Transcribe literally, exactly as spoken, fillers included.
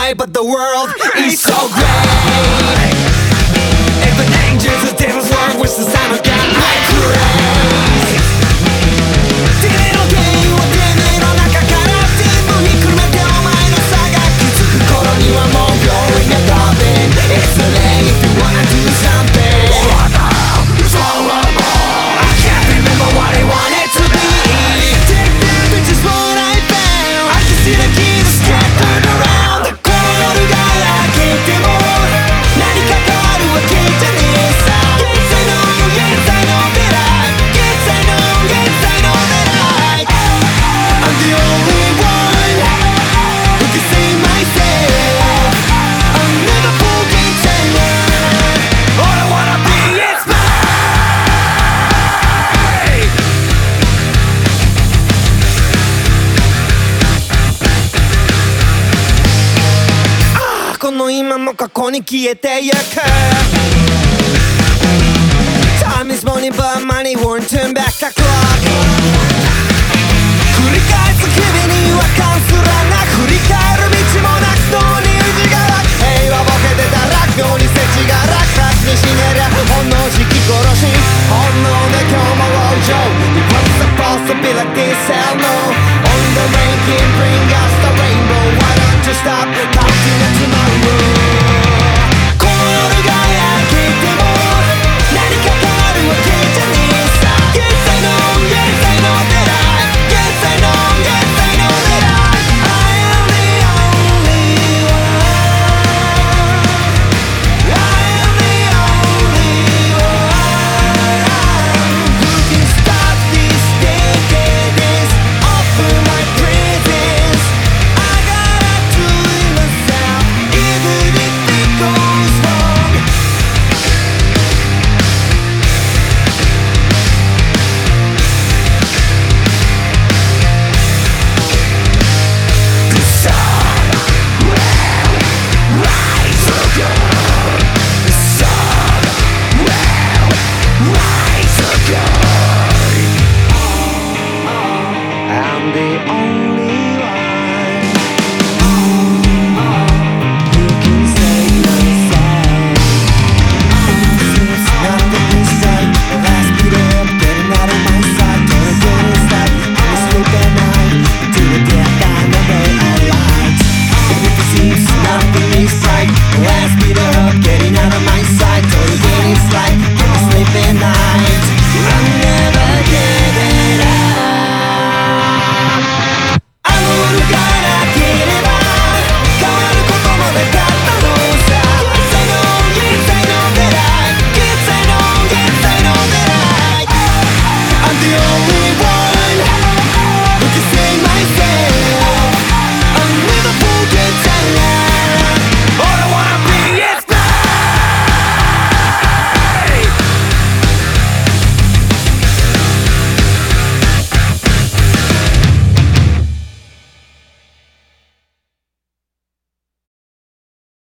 right, but the world is so great. Even angels and devils work with the sign of God like grace. てめえの原因をてめえの中から全部ひっくるめてお前の差が気づく頃にはもう You're in a coffin. It's too late if you wanna do something. What the hell is all about? I can't remember what I wanted to be. Take that, which is what I found. I can see the keys scattered around. この夜が明けても何か変わるわけじゃねえさ。Yes I know, yes I know that I Yes I know, yes I know that I I'm the only one who can save myself. I'll never forget China. All I wanna be is mine. ああこの今も過去に消えてゆく Time is money but money won't turn back the clock. 繰り返す日々に違和感すらなく振り返る道もなくそうに内側平和ボケてたら妙に世知が楽々にしねりゃ本能式殺し本能で今日も往生 It wasn't supposed to be like this, hell no. Only the rain can bring us the rainbow. Why don't you stop counting at tomorrow? この夜が明けても何か変わるわけじゃねえさ Yes I know, yes I know that I Yes I know, yes I know that I I am the only one. I am the only one who can stop this decadence. Offer my presence. I gotta do it myself, even if it goes wrong. The sun will rise again. The sun will rise again. I'm the only